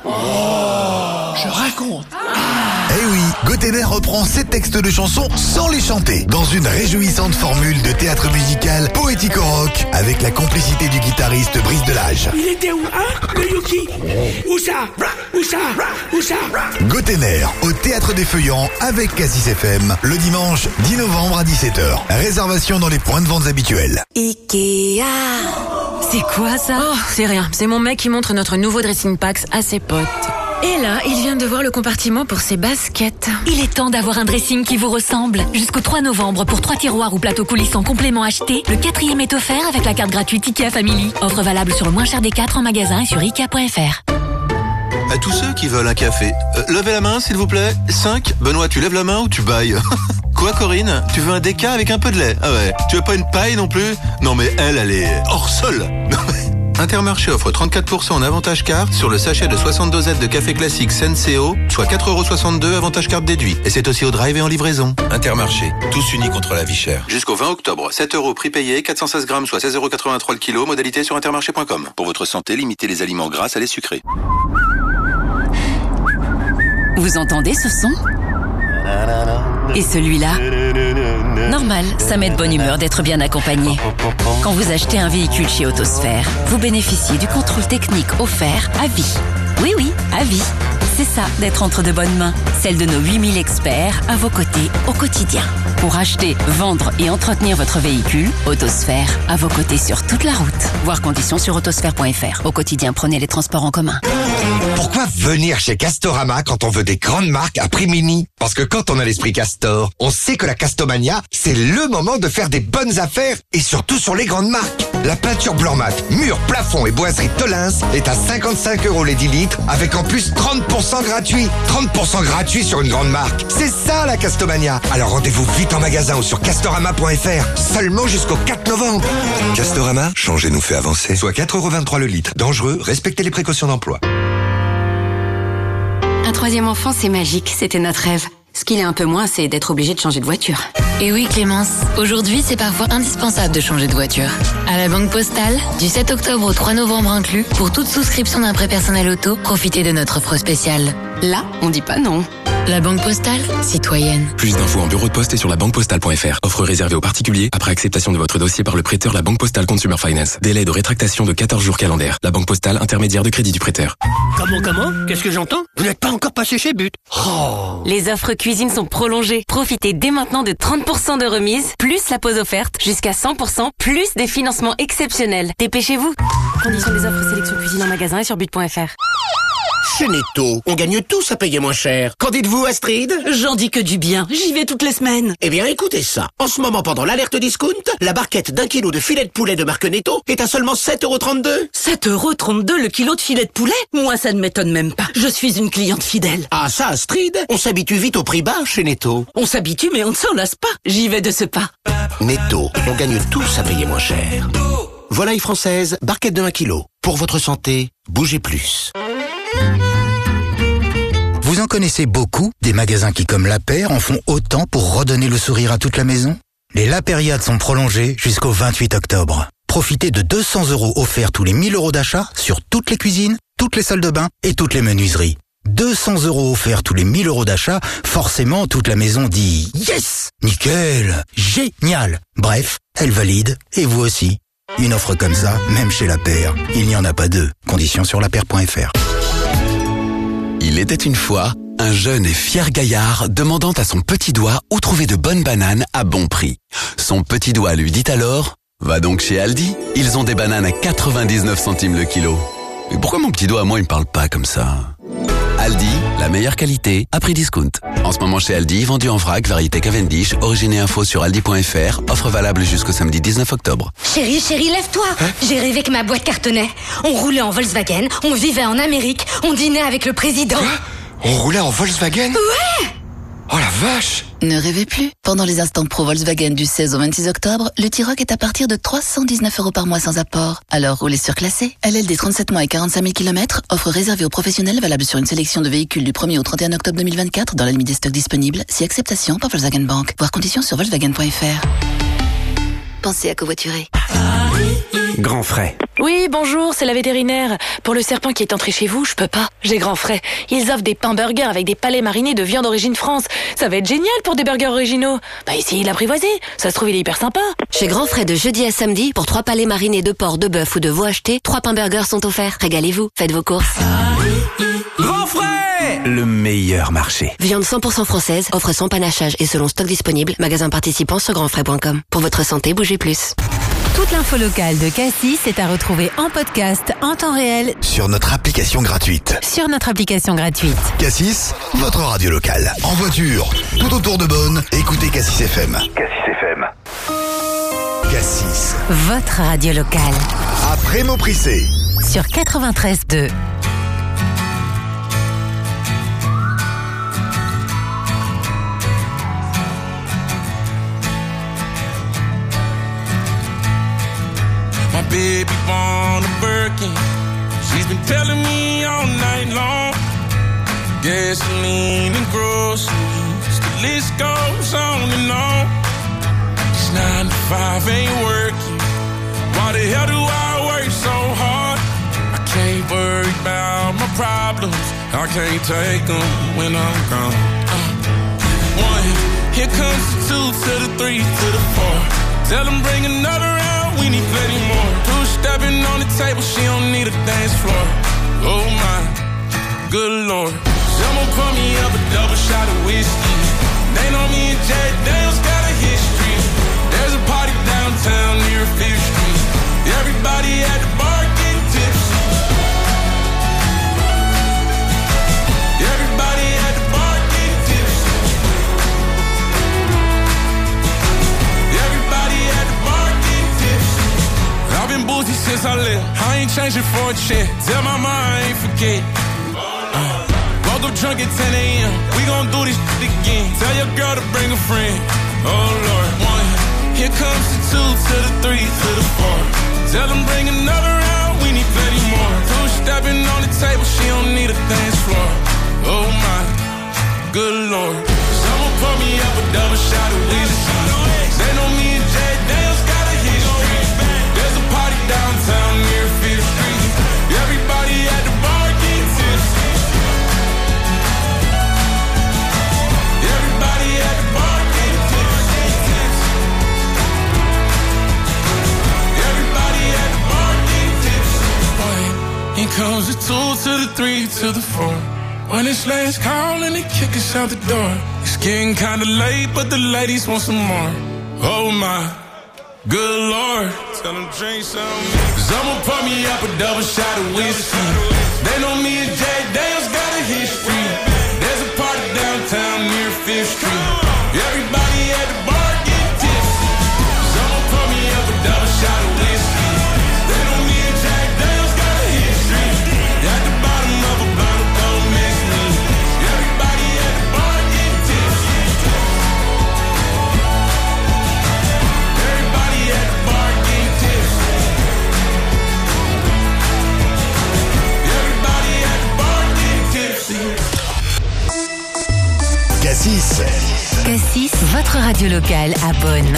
Je raconte. Eh oui, Gotener reprend ses textes de chansons sans les chanter, dans une réjouissante formule de théâtre musical poético-rock, avec la complicité du guitariste Brice Delage. Il était où, hein, le Yuki? Où ça? Où ça? Où ça? Gotener, au Théâtre des Feuillants, avec Cassis F M, le dimanche dix novembre à dix-sept heures. Réservation dans les points de vente habituels. Ikea. C'est quoi ça? Oh, c'est rien. C'est mon mec qui montre notre nouveau dressing packs à ses potes. Et là, il vient de voir le compartiment pour ses baskets. Il est temps d'avoir un dressing qui vous ressemble. Jusqu'au trois novembre, pour trois tiroirs ou plateaux coulisses en complément acheté, le quatrième est offert avec la carte gratuite Ikea Family. Offre valable sur le moins cher des quatre en magasin et sur Ikea point F R. À tous ceux qui veulent un café, euh, levez la main s'il vous plaît. cinq. Benoît, tu lèves la main ou tu bailles? Quoi Corinne? Tu veux un déca avec un peu de lait? Ah ouais. Tu veux pas une paille non plus? Non mais elle, elle est hors sol. Non mais... Intermarché offre trente-quatre pour cent en avantage carte sur le sachet de soixante dosettes de café classique Senseo, soit quatre euros soixante-deux avantage carte déduit. Et c'est aussi au drive et en livraison. Intermarché, tous unis contre la vie chère. Jusqu'au vingt octobre, sept euros prix payé, quatre cent seize grammes, soit seize euros quatre-vingt-trois le kilo, modalité sur intermarché point com. Pour votre santé, limitez les aliments gras à les sucrés. Vous entendez ce son? Et celui-là? Normal, ça met de bonne humeur d'être bien accompagné. Quand vous achetez un véhicule chez Autosphère, vous bénéficiez du contrôle technique offert à vie. Oui, oui, à vie. C'est ça, d'être entre de bonnes mains. Celle de nos huit mille experts à vos côtés au quotidien. Pour acheter, vendre et entretenir votre véhicule, Autosphère, à vos côtés sur toute la route. Voir conditions sur autosphère point f r. Au quotidien, prenez les transports en commun. Pourquoi venir chez Castorama quand on veut des grandes marques à prix mini? Parce que quand on a l'esprit Castor, on sait que la Castomania, c'est le moment de faire des bonnes affaires et surtout sur les grandes marques. La peinture blanc mat, mur, plafond et boiserie Tolins est à cinquante-cinq euros les dix litres avec en plus trente pour cent gratuit. trente pour cent gratuit sur une grande marque. C'est ça la Castomania. Alors rendez-vous vite en magasin ou sur castorama point f r. Seulement jusqu'au quatre novembre. Castorama, changer nous fait avancer. Soit quatre euros vingt-trois le litre. Dangereux, respectez les précautions d'emploi. Un troisième enfant, c'est magique, c'était notre rêve. Ce qu'il est un peu moins, c'est d'être obligé de changer de voiture. Et oui Clémence, aujourd'hui c'est parfois indispensable de changer de voiture. À la Banque Postale, du sept octobre au trois novembre inclus, pour toute souscription d'un prêt personnel auto, profitez de notre offre spéciale. Là, on dit pas non. La Banque Postale, citoyenne. Plus d'infos en bureau de poste et sur la banque postale point f r. Offre réservée aux particuliers après acceptation de votre dossier par le prêteur La Banque Postale Consumer Finance. Délai de rétractation de quatorze jours calendaires. La Banque Postale, intermédiaire de crédit du prêteur. Comment, comment? Qu'est-ce que j'entends? Vous n'êtes pas encore passé chez But. Oh. Les offres cuisine sont prolongées. Profitez dès maintenant de trente pour cent de remise, plus la pause offerte, jusqu'à cent pour cent, plus des financements exceptionnels. Dépêchez-vous. Conditions des offres sélection cuisine en magasin et sur but point f r. Chez Netto, on gagne tous à payer moins cher. Qu'en dites-vous, Astrid? J'en dis que du bien. J'y vais toutes les semaines. Eh bien, écoutez ça. En ce moment, pendant l'alerte discount, la barquette d'un kilo de filet de poulet de marque Netto est à seulement sept euros trente-deux. sept euros trente-deux le kilo de filet de poulet? Moi, ça ne m'étonne même pas. Je suis une cliente fidèle. Ah ça, Astrid, on s'habitue vite au prix bas chez Netto. On s'habitue, mais on ne s'en lasse pas. J'y vais de ce pas. Netto, on gagne tous à payer moins cher. Volaille française, barquette de un kilo. Pour votre santé, bougez plus. Vous en connaissez beaucoup, des magasins qui, comme La Paire, en font autant pour redonner le sourire à toute la maison? Les La Périades sont prolongées jusqu'au vingt-huit octobre. Profitez de deux cents euros offerts tous les mille euros d'achat sur toutes les cuisines, toutes les salles de bain et toutes les menuiseries. deux cents euros offerts tous les mille euros d'achat, forcément toute la maison dit « Yes ! Nickel ! Génial !» Bref, elle valide, et vous aussi. Une offre comme ça, même chez La Paire, il n'y en a pas deux. Conditions sur la paire point f r. Il était une fois un jeune et fier gaillard demandant à son petit doigt où trouver de bonnes bananes à bon prix. Son petit doigt lui dit alors « Va donc chez Aldi, ils ont des bananes à quatre-vingt-dix-neuf centimes le kilo. » Mais pourquoi mon petit doigt à moi il me parle pas comme ça? Aldi, la meilleure qualité à prix discount. En ce moment chez Aldi, vendu en vrac, variété Cavendish, origine et info sur aldi point f r, offre valable jusqu'au samedi dix-neuf octobre. Chérie, chérie, lève-toi. Hein? J'ai rêvé que ma boîte cartonnait. On roulait en Volkswagen, on vivait en Amérique, on dînait avec le président. On roulait en Volkswagen? Ouais! Oh la vache! Ne rêvez plus. Pendant les instants pro Volkswagen du seize au vingt-six octobre, le T-Roc est à partir de trois cent dix-neuf euros par mois sans apport. Alors roulez surclassé. L L D trente-sept mois et quarante-cinq mille kilomètres, offre réservée aux professionnels valable sur une sélection de véhicules du premier au trente et un octobre deux mille vingt-quatre dans la limite des stocks disponibles, si acceptation par Volkswagen Bank. Voir conditions sur volkswagen point f r. Pensez à covoiturer. Grand frais. Oui, bonjour, c'est la vétérinaire. Pour le serpent qui est entré chez vous, je peux pas. J'ai grand frais. Ils offrent des pains burgers avec des palais marinés de viande origine France. Ça va être génial pour des burgers originaux. Bah ici, il a apprivoisé. Ça se trouve, il est hyper sympa. Chez Grand Frais de jeudi à samedi, pour trois palais marinés de porc, de bœuf ou de veau achetés, trois pains burgers sont offerts. Régalez-vous, faites vos courses. Grand frais! Le meilleur marché. Viande cent pour cent française, offre sans panachage et selon stock disponible. Magasin participant sur grand frais point com. Pour votre santé, bougez plus. Toute l'info locale de Cassis est à retrouver en podcast en temps réel Sur notre application gratuite. sur notre application gratuite. Cassis, votre radio locale. En voiture, tout autour de Beaune, écoutez Cassis F M. Cassis F M. Cassis. Votre radio locale Après Mauprissé. sur quatre-vingt-treize deux. My baby born a Birkin. She's been telling me all night long. Gasoline and groceries, the list goes on and on. This nine to five ain't working. Why the hell do I work so hard? I can't worry about my problems. I can't take them when I'm gone. Uh, one, here comes the two to the three to the four. Tell them bring another round, we need plenty more. Two stepping on the table, she don't need a dance floor. Oh my, good lord. Someone pour me up a double shot of whiskey. They know me and Jack Daniels got a history. There's a party downtown near Fifth Street. Everybody at the bar getting tipsy. Everybody at the bar getting tipsy. Everybody at the bar getting tipsy. I've been boozy since I left. I ain't changing for a check. Tell my mom I ain't forget. Uh, woke up drunk at ten a.m. We gon' do this shit again. Tell your girl to bring a friend. Oh Lord, one. Here comes the two to the three to the four. Tell them bring another round. We need plenty more. Two stepping on the table. She don't need a dance floor. Oh my, good Lord. Someone pour me up a double shot of whiskey. They know me and Jack Daniels got a history. There's a party downtown near Fifth Street. Everybody at the bar getting tipsy. Everybody at the bar getting tipsy. Everybody at the bar getting tipsy. One, here comes the two to the three to the four. When it's last call and they kick us out the door. It's getting kinda late, but the ladies want some more. Oh my, good Lord. Tell them drink some. Someone pour me up a double shot of whiskey. They know me and Jack Daniels got a history. There's a party downtown near Fifth Street. Everybody at the bar getting tipsy. Someone pour me up a double shot of whiskey. They know me and Jack Daniels got a history. At the bottom of a bottle, don't miss me. Everybody at the bar getting tipsy. Everybody at the bar getting tipsy. Everybody at the bar getting tipsy. Cassis. Cassis, votre radio locale à Bonn.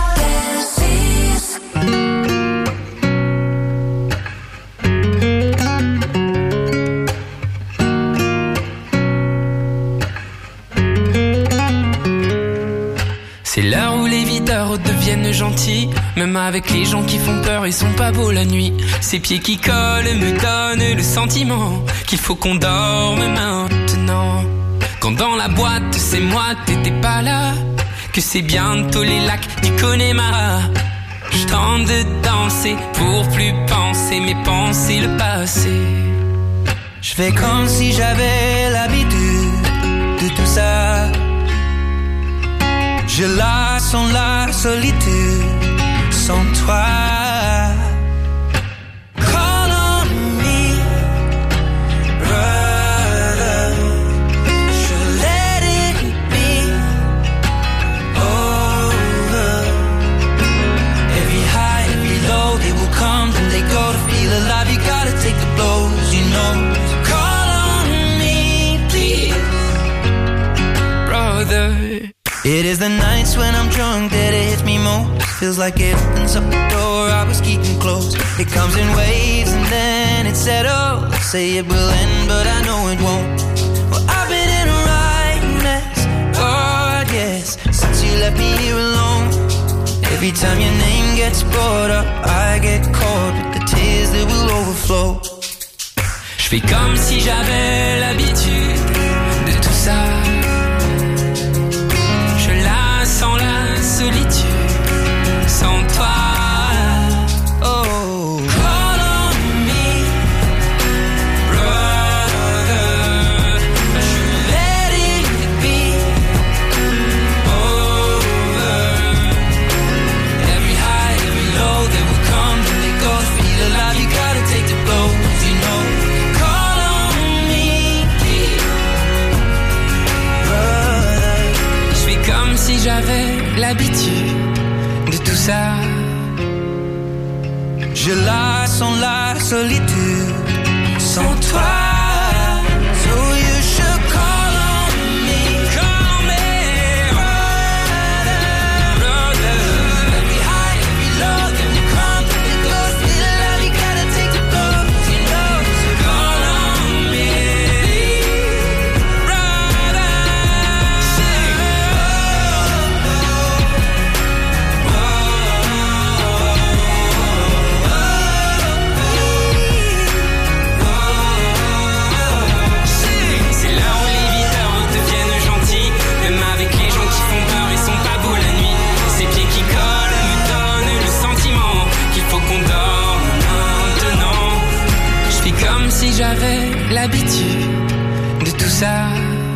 C'est l'heure où les videurs deviennent gentils. Même avec les gens qui font peur, ils sont pas beaux la nuit. Ces pieds qui collent me donnent le sentiment qu'il faut qu'on dorme maintenant. Quand dans la boîte, c'est moi, t'étais pas là. Que c'est bientôt les lacs du Connemara. Je tente de danser pour plus penser, mais penser le passé. Je fais comme si j'avais l'habitude de tout ça. Je la sens la solitude sans toi. Call on me, brother. Should let it be over. Every high, every low, they will come, then they go. To feel alive, you gotta take the blows, you know. Call on me, please, brother. It is the nights when I'm drunk that it hits me most. Feels like it opens up the door I was keeping closed. It comes in waves and then it settles. Say it will end, but I know it won't. Well, I've been in a right mess, oh yes, since you left me here alone. Every time your name gets brought up, I get caught with the tears that will overflow. Je fais comme si j'avais l'habitude de tout ça. Sans la solitude, sans toi. Oh, call on me, brother. Should let it be over. Every high, every low, they will come, then they go. Feel alive, you gotta take the blows, you know. Call on me, brother. Je fais comme si j'avais l'habitude de tout ça. Je la sens la solitude sans toi. So you should call on me, call on me, brother, brother. Every high, every low, then you come, then you go. Feel alive, you gotta take the blows, you know. So call on me, brother. ça.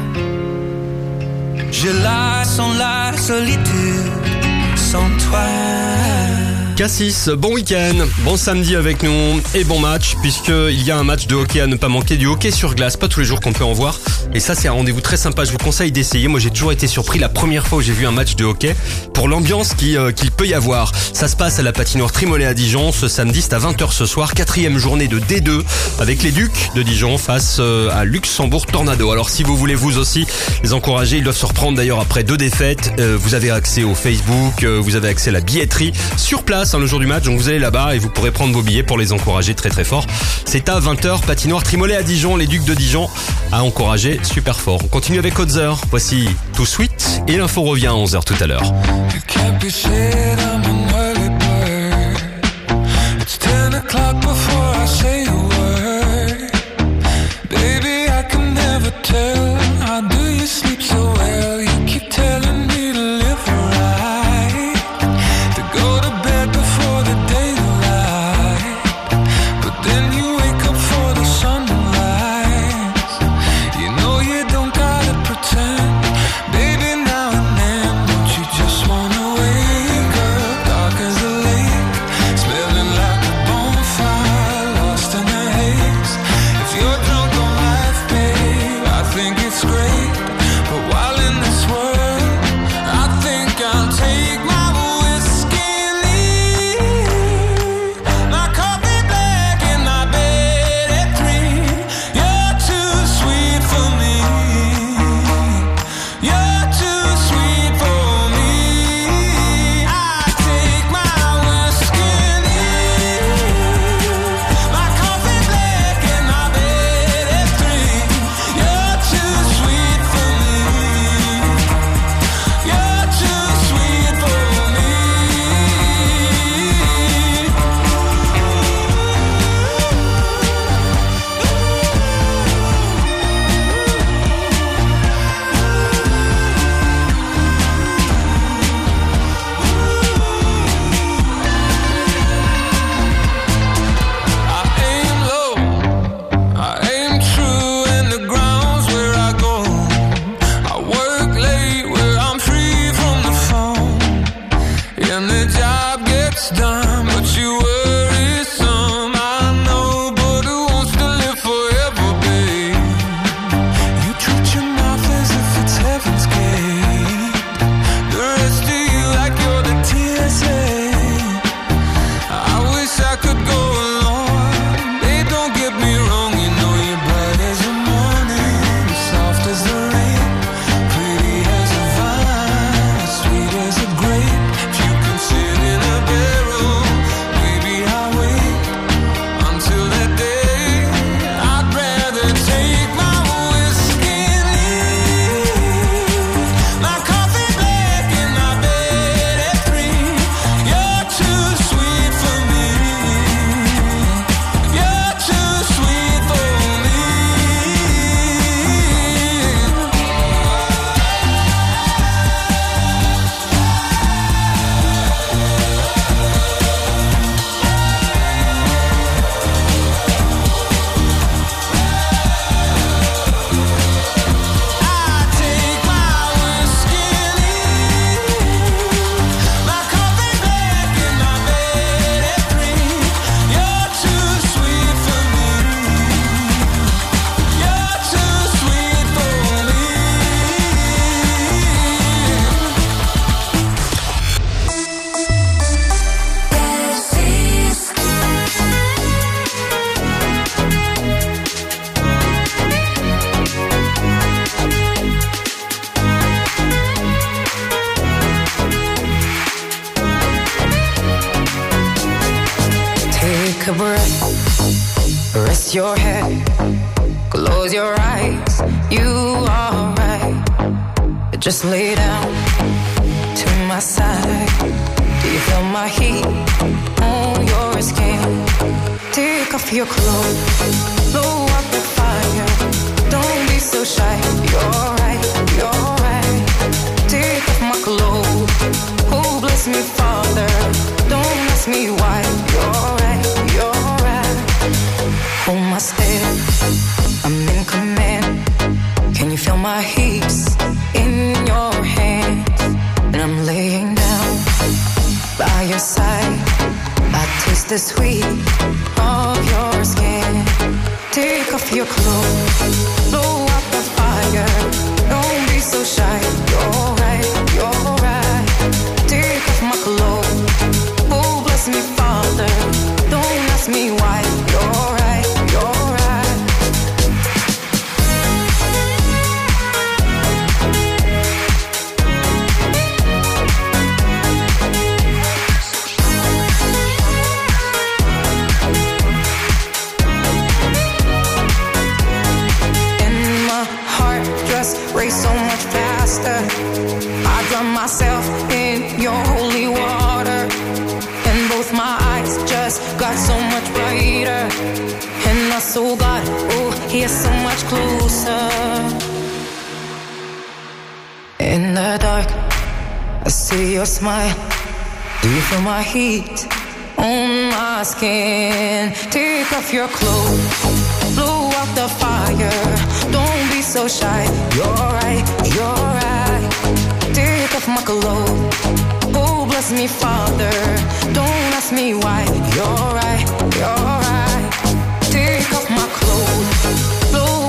Je la sens la solitude sans toi. Cassis, bon week-end, bon samedi avec nous et bon match, puisqu'il y a un match de hockey à ne pas manquer, du hockey sur glace, pas tous les jours qu'on peut en voir, et ça c'est un rendez-vous très sympa, je vous conseille d'essayer. Moi j'ai toujours été surpris la première fois où j'ai vu un match de hockey, pour l'ambiance qui, euh, qu'il peut y avoir. Ça se passe à la patinoire Trimolet à Dijon, ce samedi c'est à vingt heures ce soir, quatrième journée de D deux, avec les Ducs de Dijon face euh, à Luxembourg Tornado. Alors si vous voulez vous aussi les encourager, ils doivent se reprendre d'ailleurs après deux défaites, euh, vous avez accès au Facebook, euh, vous avez accès à la billetterie, sur place, le jour du match, donc vous allez là-bas et vous pourrez prendre vos billets pour les encourager très très fort. C'est à vingt heures, patinoire Trimolet à Dijon, les Ducs de Dijon à encourager super fort. On continue avec Other, voici Too Sweet et l'info revient à onze heures tout à l'heure. take a breath, rest your head, close your eyes, you are right. Just lay down to my side. Do you feel my heat on your skin? Take off your clothes, blow up the fire. Don't be so shy, you're right, you're right. Take off my clothes, oh bless me Father. Don't ask me why, you're right, you're right. Hold my step, I'm in command. feel my heat in your hand? And I'm laying down by your side. I taste the sweet of your skin. Take off your clothes, blow out the fire. Don't be so shy. You're right, you're right. Take off my clothes. Oh, bless me, Father. Don't ask me why. You're right, you're right. And my heart just race so much faster. I drown myself in your holy water. And both my eyes just got so much brighter. And my soul got, oh, here so much closer. In the dark, I see your smile. Do you feel my heat on my skin? Take off your clothes, blow out the fire. Don't be so shy. You're right, you're right. Take off my clothes. Oh, bless me, Father. Don't ask me why. You're right, you're right. Take off my clothes, blow